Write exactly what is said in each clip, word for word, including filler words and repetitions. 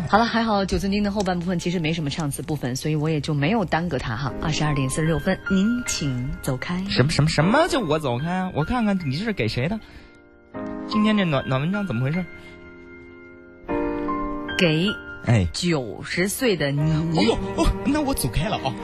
好了，还好九寸钉的后半部分其实没什么唱词部分，所以我也就没有耽搁它哈。二十二点四十六分，您请走开。 什么什么什么就我走开啊？我看看你这是给谁的？今天这暖暖文章怎么回事？ 给哎九十岁的你。 哦呦哦，那我走开了啊。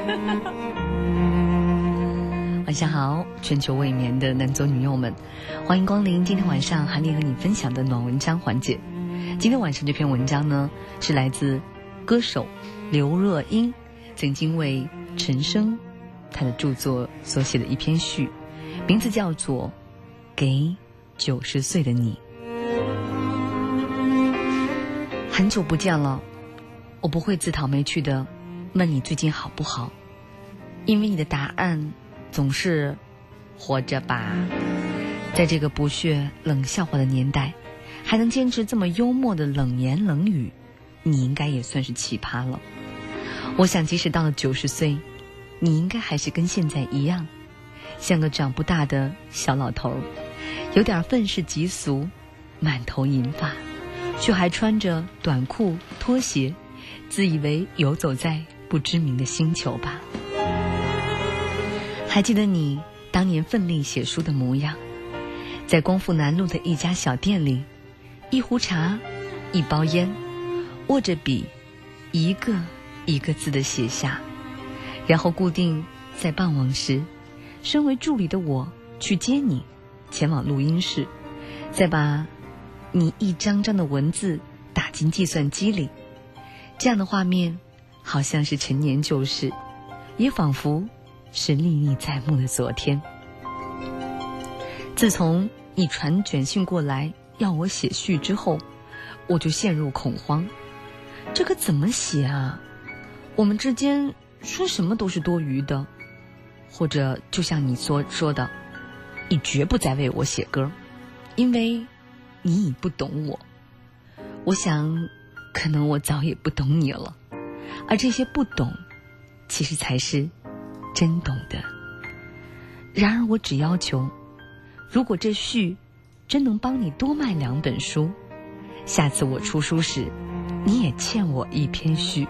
晚上好，全球未眠的男左女右们，欢迎光临今天晚上韩丽和你分享的暖文章环节。今天晚上这篇文章呢，是来自歌手刘若英曾经为陈升他的著作所写的一篇序，名字叫做《给九十岁的你》。很久不见了，我不会自讨没趣的问你最近好不好，因为你的答案总是活着吧。在这个不屑冷笑话的年代，还能坚持这么幽默的冷言冷语，你应该也算是奇葩了。我想即使到了九十岁，你应该还是跟现在一样，像个长不大的小老头，有点愤世嫉俗，满头银发，却还穿着短裤拖鞋，自以为游走在不知名的星球吧。还记得你当年奋力写书的模样，在光复南路的一家小店里，一壶茶，一包烟，握着笔，一个一个字的写下，然后固定在傍晚时，身为助理的我去接你，前往录音室，再把你一张张的文字打进计算机里。这样的画面好像是陈年旧事，也仿佛是历历在目的昨天。自从你传简讯过来要我写序之后，我就陷入恐慌，这可怎么写啊？我们之间说什么都是多余的，或者就像你所说的，你绝不再为我写歌，因为你已不懂我。我想可能我早也不懂你了，而这些不懂其实才是真懂的。然而我只要求，如果这序真能帮你多卖两本书，下次我出书时你也欠我一篇序。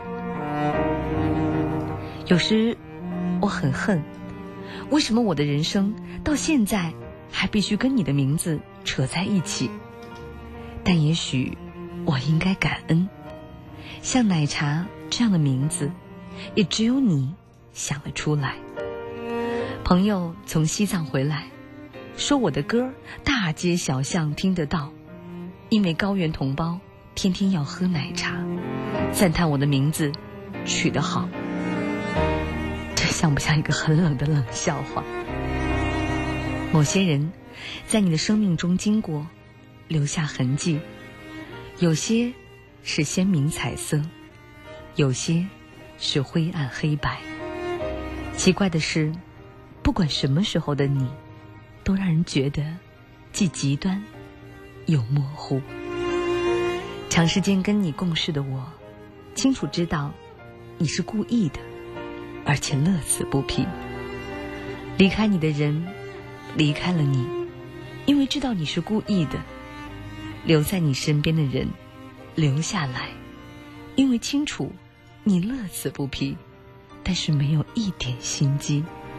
有时我很恨，为什么我的人生到现在还必须跟你的名字扯在一起？但也许我应该感恩，像奶茶这样的名字也只有你想得出来。朋友从西藏回来，说我的歌大街小巷听得到，因为高原同胞天天要喝奶茶，赞叹我的名字取得好。这像不像一个很冷的冷笑话？某些人在你的生命中经过，留下痕迹，有些是鲜明彩色，有些是灰暗黑白。奇怪的是，不管什么时候的你，都让人觉得既极端又模糊。长时间跟你共事的我，清楚知道你是故意的，而且乐此不疲。离开你的人离开了你，因为知道你是故意的；留在你身边的人留下来，因为清楚你乐此不疲，但是没有一点心机。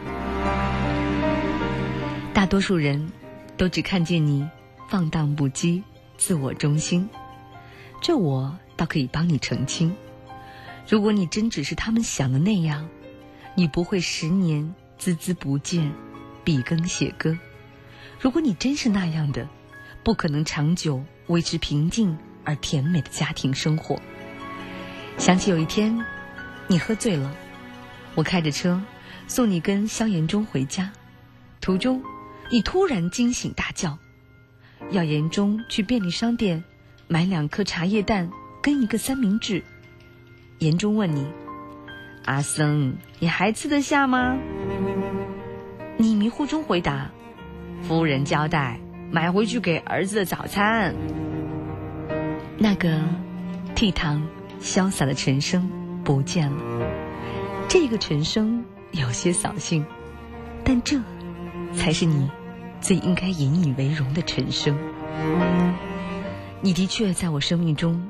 大多数人都只看见你放荡不羁、自我中心，这我倒可以帮你澄清。如果你真只是他们想的那样，你不会十年孜孜不倦笔耕写歌。如果你真是那样的，不可能长久维持平静而甜美的家庭生活。想起有一天你喝醉了，我开着车送你跟萧炎中回家，途中你突然惊醒大叫，要严中去便利商店买两颗茶叶蛋跟一个三明治。严中问你，阿僧，你还吃得下吗？你迷糊中回答，夫人交代买回去给儿子的早餐。那个倜傥潇洒的陈升不见了。这个陈升有些扫兴，但这才是你最应该引以为荣的陈升。你的确在我生命中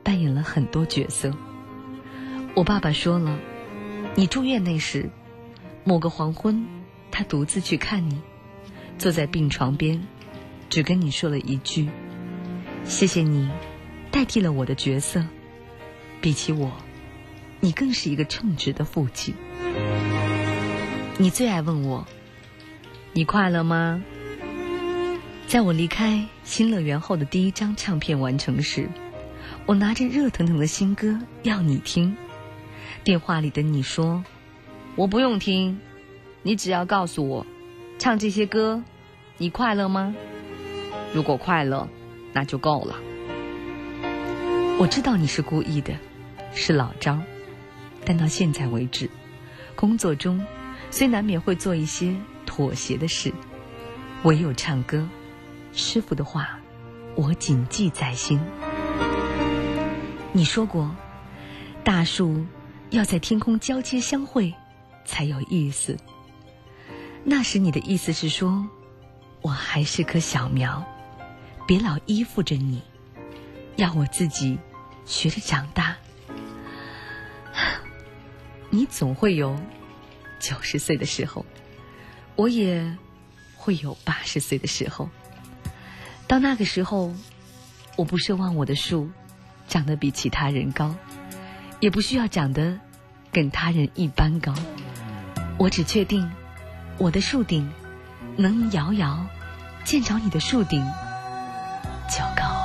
扮演了很多角色。我爸爸说了，你住院那时，某个黄昏，他独自去看你，坐在病床边，只跟你说了一句：谢谢你代替了我的角色，比起我，你更是一个称职的父亲。你最爱问我，你快乐吗？在我离开新乐园后的第一张唱片完成时，我拿着热腾腾的新歌要你听，电话里的你说，我不用听，你只要告诉我，唱这些歌你快乐吗？如果快乐，那就够了。我知道你是故意的，是老招，但到现在为止，工作中虽难免会做一些妥协的事，唯有唱歌，师父的话我谨记在心。你说过，大树要在天空交接相会才有意思。那时你的意思是说，我还是棵小苗，别老依附着你，要我自己学着长大。你总会有九十岁的时候，我也会有八十岁的时候。到那个时候，我不奢望我的树长得比其他人高，也不需要长得跟他人一般高，我只确定我的树顶能遥遥见着你的树顶就够了。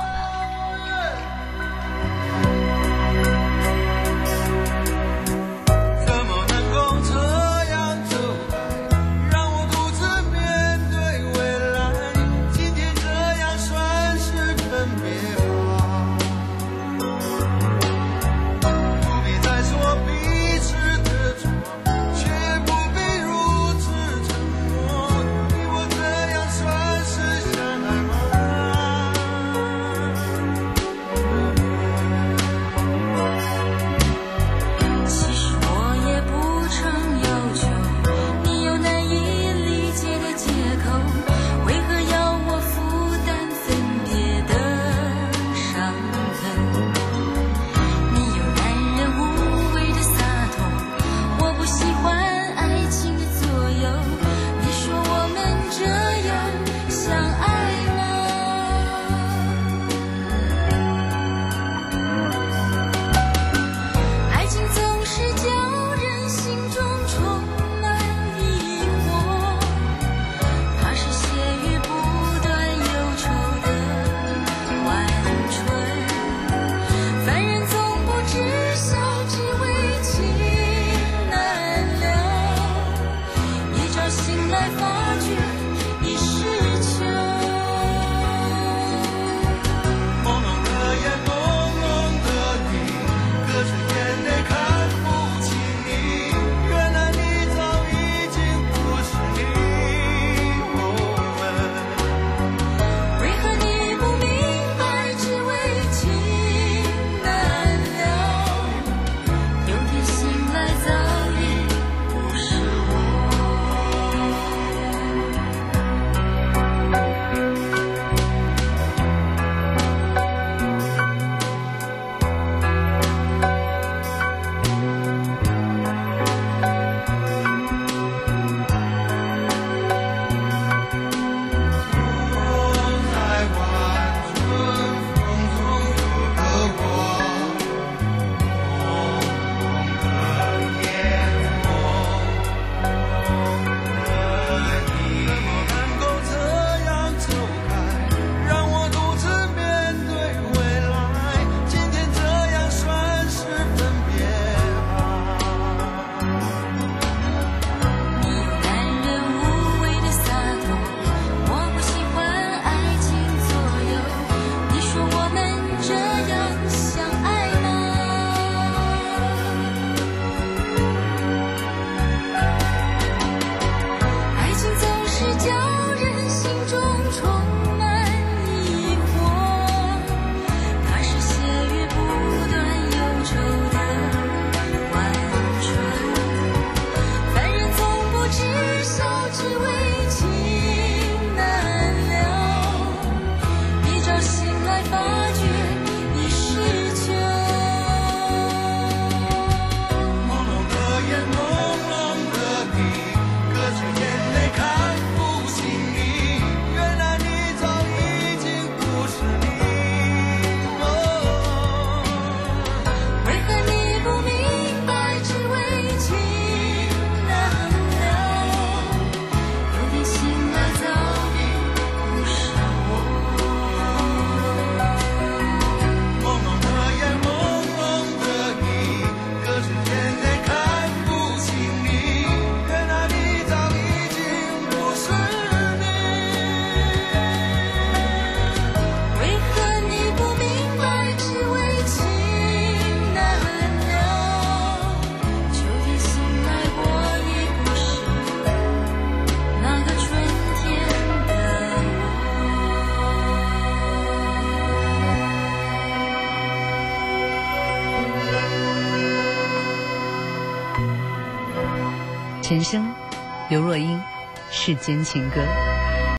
陈升、刘若英，《世间情歌》。